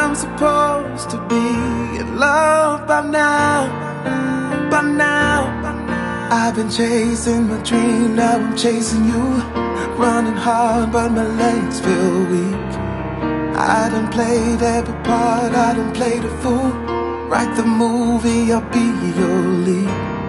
I'm supposed to be in love by now, by now. I've been chasing my dream, now I'm chasing you. Running hard but my legs feel weak. I done played every part, I done played a fool. Write the movie, I'll be your lead.